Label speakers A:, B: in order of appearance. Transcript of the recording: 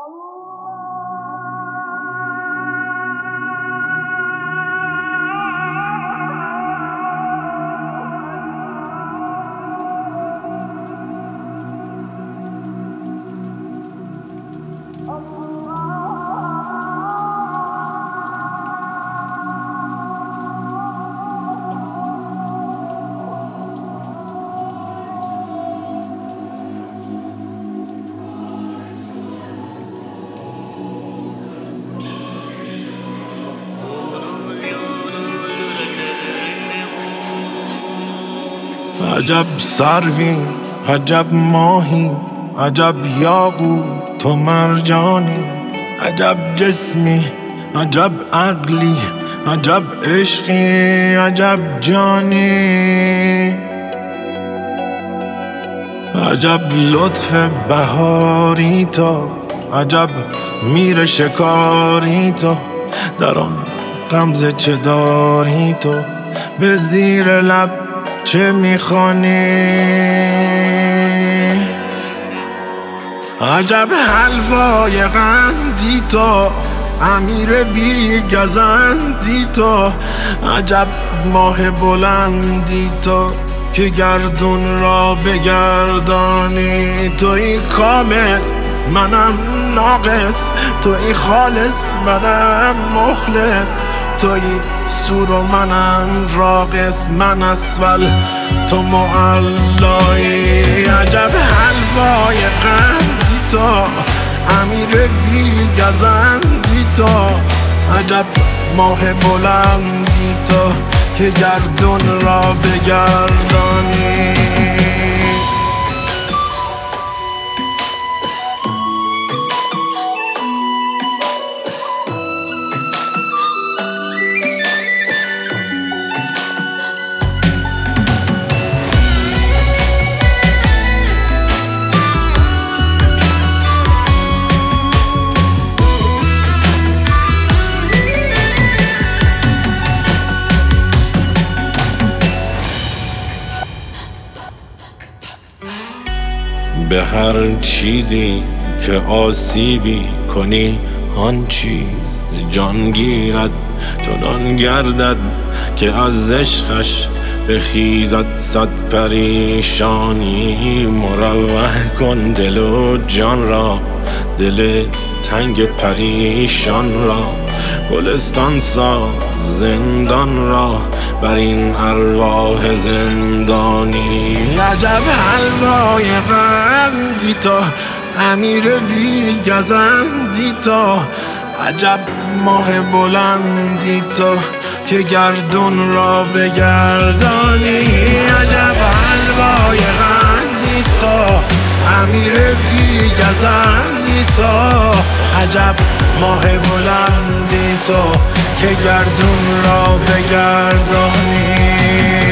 A: عجب سروی، عجب ماهی، عجب یاقوت و مرجانی، عجب جسمی، عجب عقلی، عجب عشقی، عجب جانی، عجب لطف بهاری تو، عجب میر شکاری تو، در آن غمزه چه داری تو، به زیر لب چه میخوانی؟ عجب حلوای قندی تو، امیر بی گزندی تو، عجب ماه بلندی تو که گردون را بگردانی. توی کامل منم ناقص، توی خالص منم مخلص، توی سور و منم راقص، من اسفل تو معلایی. عجب حلوای قندی تو، امیر بی گزندی تو، عجب ماه بلندی تو که گردون را بگردانی. به هر چیزی که آسیبی کنی آن چیز جان گیرد، چنان گردد که از عشقش بخیزد صد پریشانی. مروح کن دل و جان را، دل تنگ پریشان را، گلستان ساز زندان را بر این ارواح زندانی. عجب حلوای قندی تو، امیر بی گزندی تو، عجب ماه بلندی تو که گردون را بگردانی. عجب حلوای قندی تو، امیر بی گزندی تو، عجب ماه بلندی تو که گردون را بگردانی.